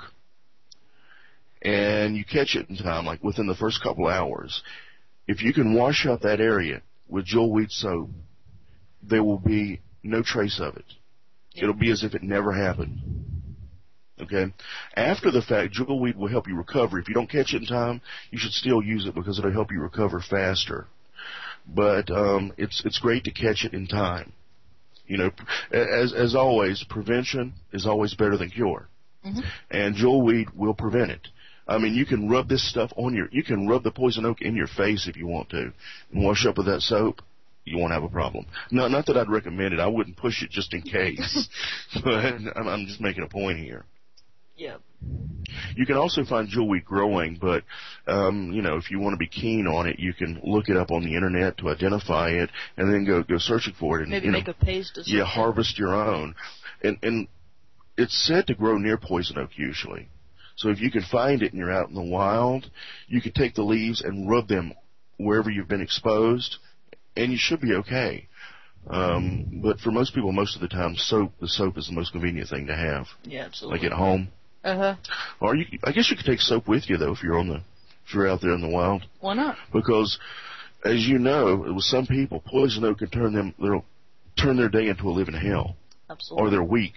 and you catch it in time, like within the first couple hours, if you can wash out that area with jewelweed soap, there will be no trace of it. It'll be as if it never happened. Okay? After the fact, jewelweed will help you recover. If you don't catch it in time, you should still use it because it'll help you recover faster. But um, it's it's great to catch it in time. You know, as as always, prevention is always better than cure. Mm-hmm. And jewelweed will prevent it. I mean, you can rub this stuff on your, you can rub the poison oak in your face if you want to, and wash up with that soap. You won't have a problem. No, not that I'd recommend it. I wouldn't push it just in case. But I'm, I'm just making a point here. Yeah. You can also find jewelweed growing, but, um, you know, if you want to be keen on it, you can look it up on the internet to identify it and then go, go searching for it. And, maybe you know, make a paste or something. Yeah, harvest your own. And, and it's said to grow near poison oak usually. So if you can find it and you're out in the wild, you could take the leaves and rub them wherever you've been exposed, and you should be okay. Um, but for most people, most of the time, soap, the soap is the most convenient thing to have. Yeah, absolutely. Like at home. Uh-huh. Or you, I guess you could take soap with you, though, if you're on the, if you're out there in the wild. Why not? Because, as you know, with some people, poison oak can turn them, they'll turn their day into a living hell. Absolutely. Or they're weak.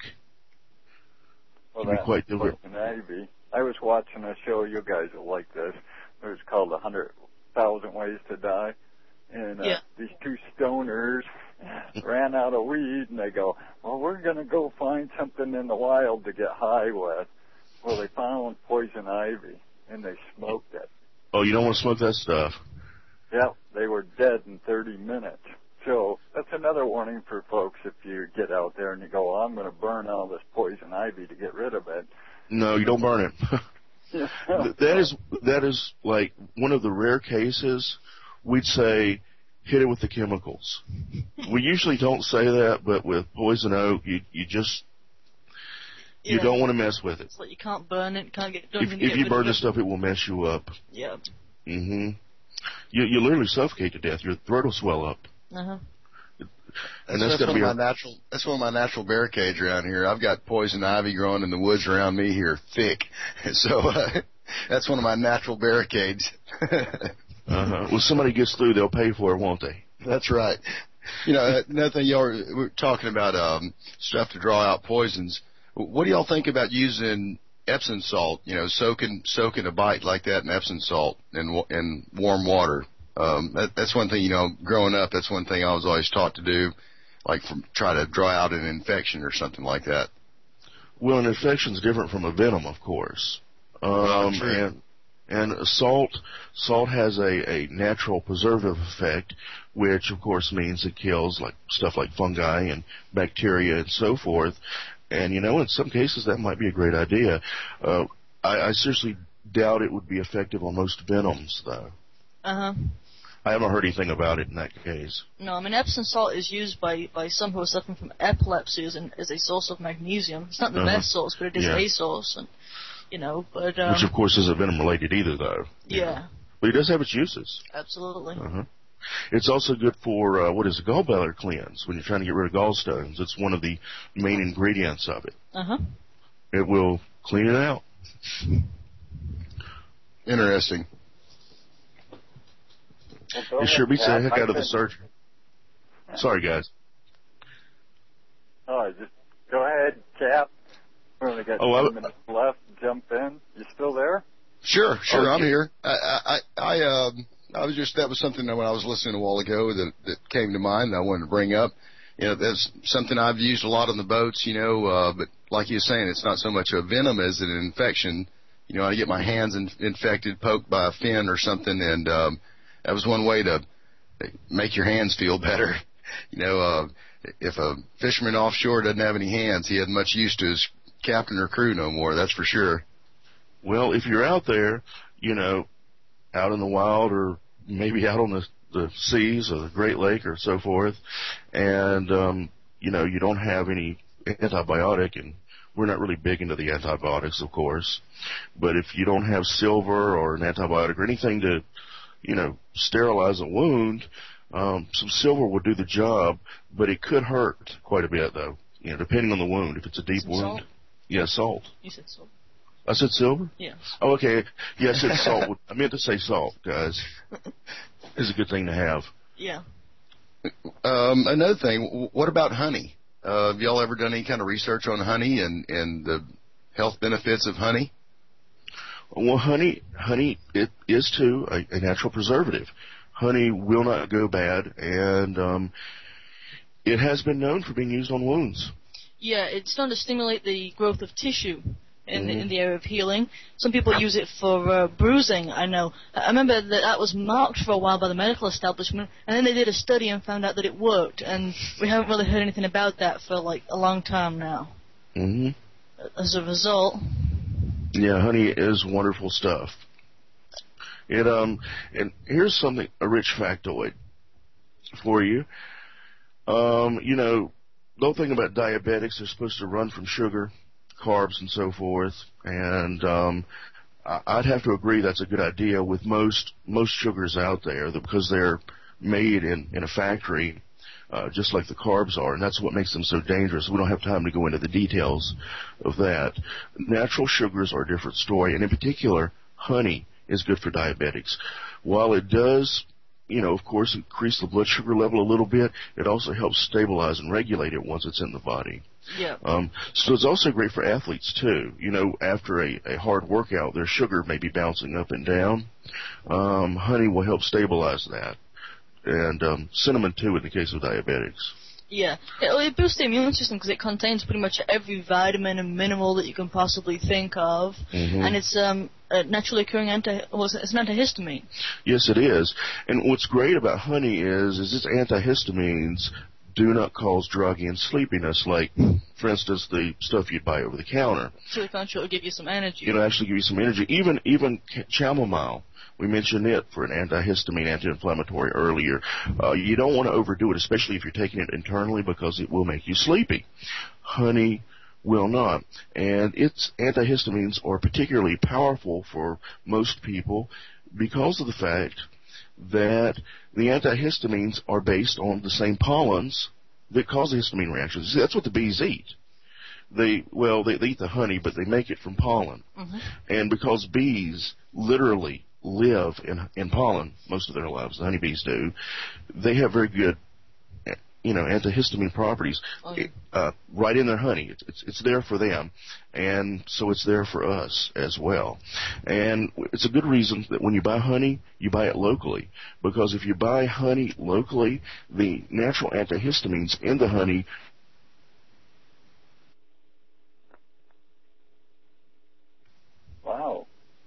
Well, Can be quite poison ivy. I was watching a show, you guys will like this. It was called one hundred thousand Ways to Die. And uh, yeah. these two stoners ran out of weed, and they go, well, we're going to go find something in the wild to get high with. Well, they found poison ivy, and they smoked it. Oh, you don't want to smoke that stuff? Yeah, they were dead in thirty minutes. So that's another warning for folks if you get out there and you go, oh, I'm going to burn all this poison ivy to get rid of it. No, you don't burn it. Yeah. That is, that is like one of the rare cases we'd say hit it with the chemicals. We usually don't say that, but with poison oak, you you just you yeah. don't want to mess with it. It's like you can't burn it, can't get. Don't If, even if get you rid burn of this it. stuff, it will mess you up. Yeah. Mhm. You you literally suffocate to death. Your throat will swell up. Uh huh. And that's, that's, that's going to one be of my a, natural. That's one of my natural barricades around here. I've got poison ivy growing in the woods around me here, thick. So uh, that's one of my natural barricades. uh-huh. When somebody gets through, they'll pay for it, won't they? That's right. You know, another thing y'all were, we were talking about um, stuff to draw out poisons. What do y'all think about using Epsom salt? You know, soaking soaking a bite like that in Epsom salt and in warm water. Um, that, that's one thing. You know, growing up, that's one thing I was always taught to do, like from, try to draw out an infection or something like that. Well, an infection's different from a venom, of course. Um, and and salt salt has a, a natural preservative effect, which of course means it kills like stuff like fungi and bacteria and so forth. And you know, in some cases that might be a great idea. Uh, I, I seriously doubt it would be effective on most venoms, though. Uh huh. I haven't heard anything about it in that case. No, I mean Epsom salt is used by, by some who are suffering from epilepsy as, an, as a source of magnesium. It's not the uh-huh. best source, but it is yeah. a source, and you know. But um, which of course isn't venom related either, though. Yeah. Know. But it does have its uses. Absolutely. Uh-huh. It's also good for uh, what is a gallbladder cleanse when you're trying to get rid of gallstones. It's one of the main ingredients of it. Uh huh. It will clean it out. Interesting. It sure beats the heck out of the surgery. Sorry, guys. Oh, just go ahead, Cap. We only got oh, ten minutes left. Jump in. You still there? Sure, sure. Okay. I'm here. I, I, I, um, I was just that was something that when I was listening a while ago that that came to mind that I wanted to bring up. You know, that's something I've used a lot on the boats. You know, uh, but like you were saying, it's not so much a venom as an infection. You know, I get my hands in, infected, poked by a fin or something, and um, that was one way to make your hands feel better. You know, uh, if a fisherman offshore doesn't have any hands, he isn't much use to his captain or crew no more, that's for sure. Well, if you're out there, you know, out in the wild or maybe out on the, the seas or the Great Lake or so forth, and, um, you know, you don't have any antibiotic, and we're not really big into the antibiotics, of course, but if you don't have silver or an antibiotic or anything to, you know, sterilize a wound, um, some silver will do the job, but it could hurt quite a bit, though, you know, depending on the wound. If it's a deep Some wound. salt? Yeah, salt. You said salt. I said silver? Yes. Oh, okay. Yeah, I said salt. I meant to say salt, guys. It's a good thing to have. Yeah. Um, another thing, what about honey? Uh, have y'all ever done any kind of research on honey and, and the health benefits of honey? Well, honey, honey, it is too a, a natural preservative. Honey will not go bad, and um, it has been known for being used on wounds. Yeah, it's known to stimulate the growth of tissue in, Mm-hmm. the, in the area of healing. Some people use it for uh, bruising, I know. I remember that that was marked for a while by the medical establishment, and then they did a study and found out that it worked, and we haven't really heard anything about that for, like, a long time now. Mm-hmm. As a result... Yeah, honey is wonderful stuff. It um, and here's something, a rich factoid for you. Um, you know, the whole thing about diabetics, they're supposed to run from sugar, carbs, and so forth. And um, I'd have to agree that's a good idea with most most sugars out there, because they're made in in a factory. Uh, just like the carbs are, and that's what makes them so dangerous. We don't have time to go into the details of that. Natural sugars are a different story, and in particular, honey is good for diabetics. While it does, you know, of course, increase the blood sugar level a little bit, it also helps stabilize and regulate it once it's in the body. Yeah. Um, so it's also great for athletes, too. You know, after a, a hard workout, their sugar may be bouncing up and down. Um, honey will help stabilize that. And um, cinnamon, too, in the case of diabetics. Yeah, it, it boosts the immune system because it contains pretty much every vitamin and mineral that you can possibly think of, Mm-hmm. and it's um, a naturally occurring anti, well, it's an antihistamine. Yes, it is. And what's great about honey is, is its antihistamines do not cause drowsiness and sleepiness, like, for instance, the stuff you'd buy over the counter. To the contrary, it'll give you some energy. It'll actually give you some energy. Even even chamomile, we mentioned it for an antihistamine, anti-inflammatory earlier. Uh, you don't want to overdo it, especially if you're taking it internally, because it will make you sleepy. Honey will not. And its antihistamines are particularly powerful for most people because of the fact that the antihistamines are based on the same pollens that cause the histamine reactions. See, that's what the bees eat. They, well, they, they eat the honey, but they make it from pollen. Mm-hmm. And because bees literally live in, in pollen most of their lives, the honeybees do, they have very good, you know, antihistamine properties Oh, yeah. uh, right in their honey. It's, it's it's there for them, and so it's there for us as well. And it's a good reason that when you buy honey, you buy it locally, because if you buy honey locally, the natural antihistamines in the honey Wow.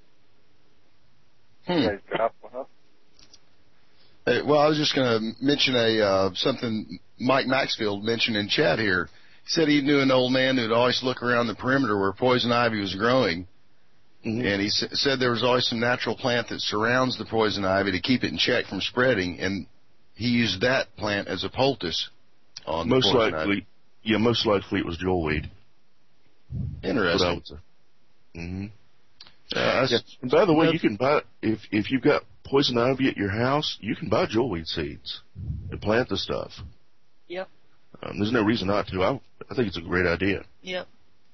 Hmm. You guys drop off? Hey, well, I was just going to mention a uh, something Mike Maxfield mentioned in chat here. He said he knew an old man who'd always look around the perimeter where poison ivy was growing, mm-hmm. and he s- said there was always some natural plant that surrounds the poison ivy to keep it in check from spreading, and he used that plant as a poultice on most the poison likely, ivy. yeah, most likely it was jewelweed. Interesting. Mm-hmm. Uh, Yeah. And by the way, you can buy, if if you've got poison ivy at your house, you can buy jewelweed seeds and plant the stuff. Yep. Um, there's no reason not to. I, I think it's a great idea. Yep.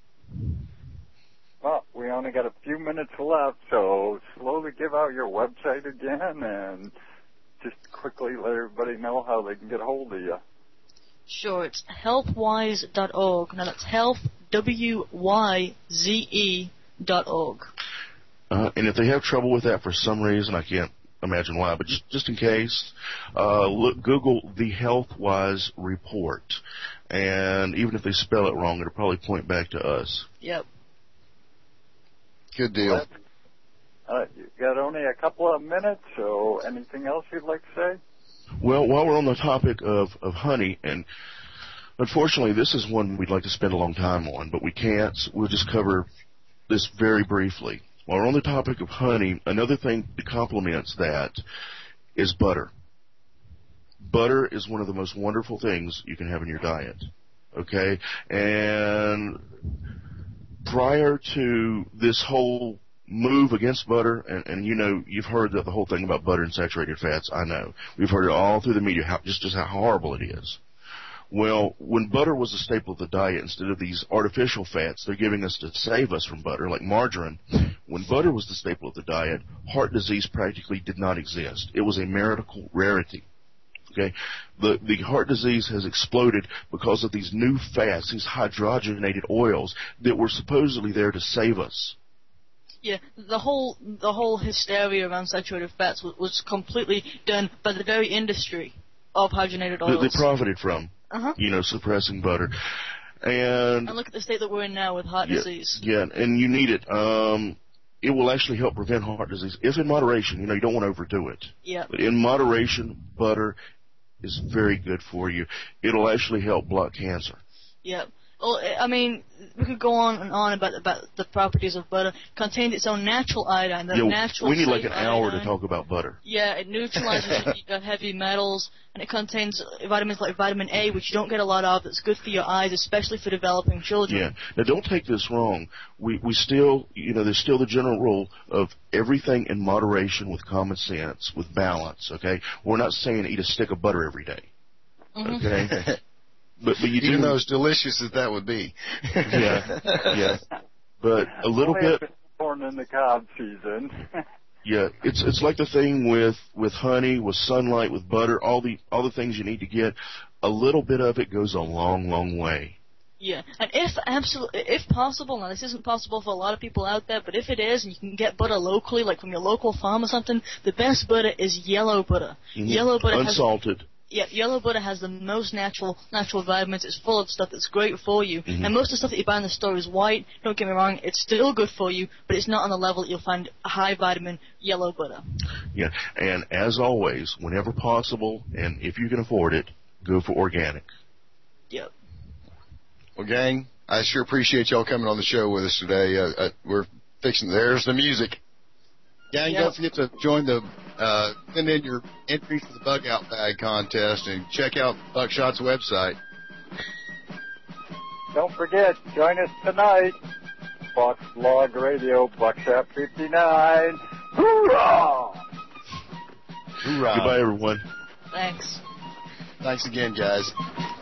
Well, we only got a few minutes left, so slowly give out your website again and just quickly let everybody know how they can get a hold of you. Sure, it's healthwise dot org. Now that's health, W Y Z E dot org. Uh, and if they have trouble with that for some reason, I can't imagine why, but just, just in case, uh, look, Google the Healthwise Report. And even if they spell it wrong, it'll probably point back to us. Yep. Good deal. Uh, you've got only a couple of minutes, so anything else you'd like to say? Well, while we're on the topic of, of honey, and Unfortunately, this is one we'd like to spend a long time on, but we can't. We'll just cover this very briefly. While we're on the topic of honey, another thing that complements that is butter. Butter is one of the most wonderful things you can have in your diet, okay? And prior to this whole move against butter, and, and you know, you've heard the, the whole thing about butter and saturated fats, I know. We've heard it all through the media, how, just, just how horrible it is. Well, when butter was a staple of the diet, instead of these artificial fats they're giving us to save us from butter, like margarine, when butter was the staple of the diet, heart disease practically did not exist. It was a medical rarity. Okay, the the heart disease has exploded because of these new fats, these hydrogenated oils that were supposedly there to save us. Yeah, the whole the whole hysteria around saturated fats was, was completely done by the very industry of hydrogenated oils. That they profited from. Uh-huh. You know, suppressing butter. And, and look at the state that we're in now with heart yeah, disease. Yeah, and you need it. Um, it will actually help prevent heart disease, if in moderation. You know, you don't want to overdo it. Yeah. But in moderation, butter is very good for you. It'll actually help block cancer. Yeah. Well, I mean, we could go on and on about about the properties of butter. It contains its own natural iodine. The yeah, natural we need like an hour iodine. to talk about butter. Yeah, it neutralizes heavy metals, and it contains vitamins like vitamin A, which you don't get a lot of. That's good for your eyes, especially for developing children. Yeah. Now, don't take this wrong. We we still, you know, there's still the general rule of everything in moderation with common sense, with balance. Okay, we're not saying eat a stick of butter every day. Mm-hmm. Okay. But, but you Even do, though as delicious as that would be. yeah, yeah. But a little Only bit. Corn in the cob season. Yeah, it's it's like the thing with with honey, with sunlight, with butter, all the all the things you need to get. A little bit of it goes a long, long way. Yeah, and if absolutely, if possible, now this isn't possible for a lot of people out there, but if it is, and you can get butter locally, like from your local farm or something, the best butter is yellow butter. Mm-hmm. Yellow butter unsalted. Has, Yeah, yellow butter has the most natural natural vitamins. It's full of stuff that's great for you. Mm-hmm. And most of the stuff that you buy in the store is white. Don't get me wrong, it's still good for you, but it's not on the level that you'll find high vitamin yellow butter. Yeah, and as always, whenever possible, and if you can afford it, go for organic. Yep. Well, gang, I sure appreciate y'all coming on the show with us today. Uh, uh, we're fixing, there's the music. Gang, Yep. don't forget to join the, uh, send in your entries to the Bug Out Bag contest and check out Buckshot's website. Don't forget, join us tonight. Fox Blog Radio, Buckshot fifty-nine. Hoorah! Hoorah. Goodbye, everyone. Thanks. Thanks again, guys.